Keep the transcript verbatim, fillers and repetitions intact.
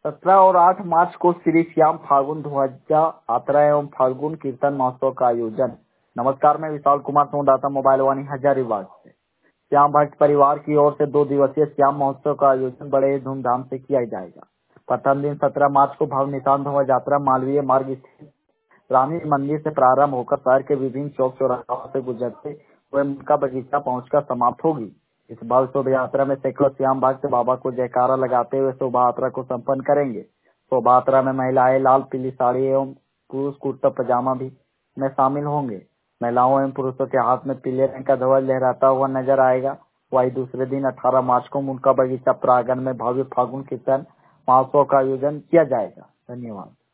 सत्रह और आठ मार्च को श्री श्याम फाल्गुन ध्वजा यात्रा एवं फाल्गुन कीर्तन महोत्सव का आयोजन। नमस्कार, मैं विशाल कुमार संवाददाता मोबाइल वाणी हजारीबाग से। श्याम भक्त परिवार की ओर से दो दिवसीय श्याम महोत्सव का आयोजन बड़े धूमधाम से किया जाएगा। प्रथम दिन सत्रह मार्च को भव्य निशान ध्वज यात्रा मालवीय मार्ग स्थित रानी मंदिर से प्रारंभ होकर शहर के विभिन्न चौक चौराहों से गुजरते हुए मुनका बगीचा पहुंचकर समाप्त होगी। इस भव्य शोभा यात्रा में सैकड़ों श्याम भक्त बाबा को जयकारा लगाते हुए शोभा यात्रा को संपन्न करेंगे। शोभा यात्रा में महिलाएं लाल पीली साड़ी एवं पुरुष कुर्ता पजामा भी में शामिल होंगे। महिलाओं एवं पुरुषों के हाथ में पीले रंग का ध्वज लहराता हुआ नजर आएगा। वही दूसरे दिन अठारह मार्च को मुनका बगीचा प्रांगण में भव्य फाल्गुन कीर्तन महोत्सव का आयोजन किया जाएगा। धन्यवाद।